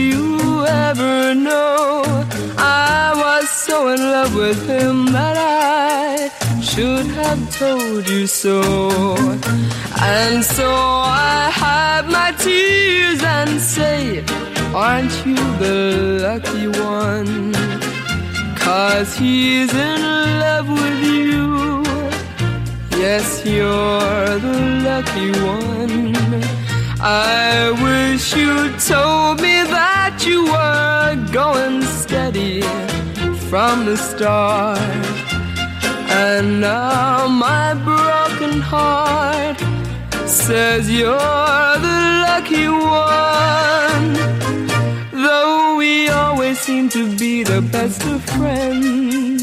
you ever know? I was so in love with him that I should have told you so. And so I hide my tears and say, aren't you the lucky one? 'Cause he's in love with you. Yes, you're the lucky one. I wish you told me that you were going steady from the start. And now my broken heart says you're the lucky one. Though we always seem to be the best of friends,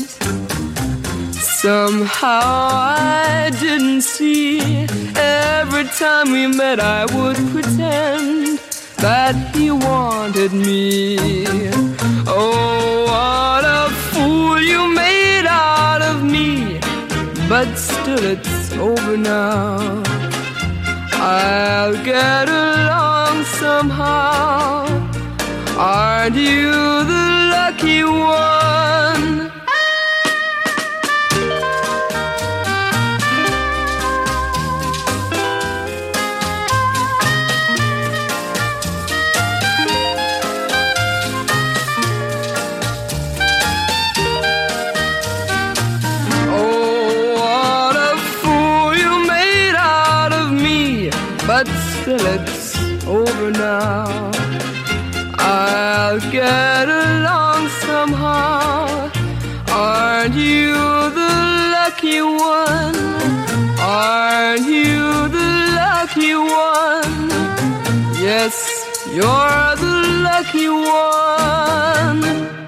somehow I didn't see. Every time we met I would pretend that he wanted me. Oh, what a fool you made out of me. But still it's over now. I'll get along somehow. Aren't you the lucky one? But still it's over now. I'll get along somehow. Aren't you the lucky one? Aren't you the lucky one? Yes, you're the lucky one.